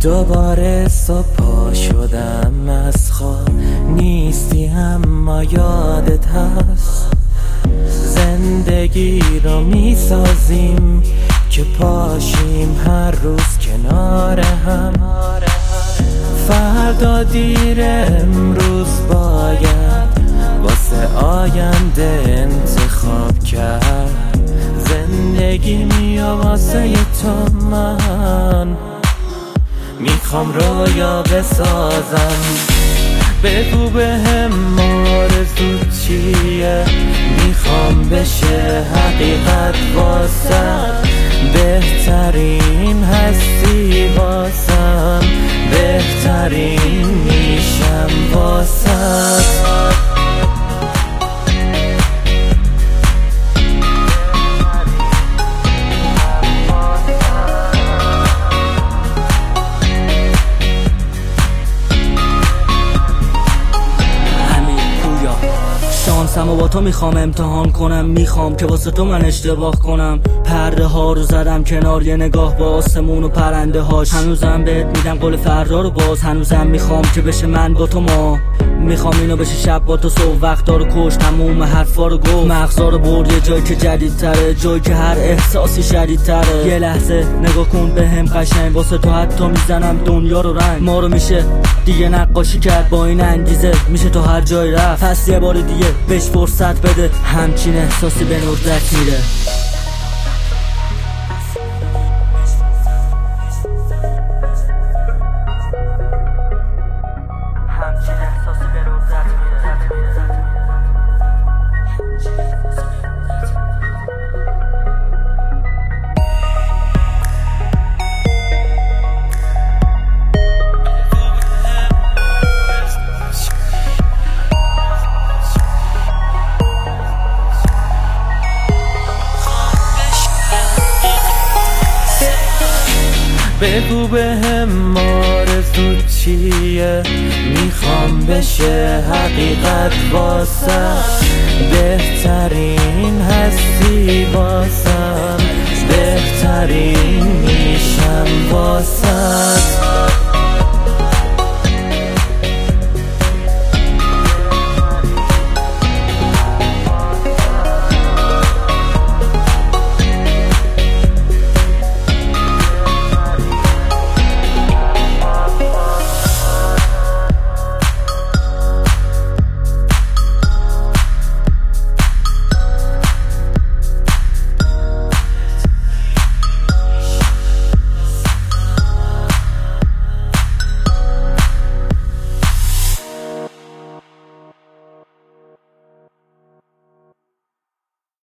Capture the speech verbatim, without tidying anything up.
دوباره صبح شدم از خواب، نیستی اما یادت هست. زندگی رو میسازیم که پاشیم هر روز کنار هم. فردا دیر امروز باید واسه آینده انتخاب کرد. زندگی میا واسه تو من میخوام رویا بسازم. بگو بهم آرزو چیه، میخوام بشه حقیقت واسم. بهترین هستی واسم، بهترین میشم واسم. شانسمو با تو میخوام امتحان کنم، میخوام که واسه تو من اشتباه کنم. پرده ها رو زدم کنار، یه نگاه با آسمون و پرنده هاش. هنوزم بهت میدم قول فردا رو باز، هنوزم میخوام که بشه من با تو ما. میخوام اینو بشه شب با تو صبح، وقتا رو کش تموم حرفا رو گفت. مغزا رو برد یه جایی که جدیدتره، جایی که هر احساسی شدیدتره. یه لحظه نگاه کن بهم قشنگ، واسه تو حتی میزنم دنیا رو رنگ. ما رو میشه دیگه نقاشی کرد با این انگیزه، میشه تو هر جای رفت. پس یه بار دیگه بهش فرصت بده، همچین احساسی به ندرت میره. بگو بهم آرزو چیه، میخوام بشه حقیقت واسم. بهترین هستی واسم، بهترین میشم واسم.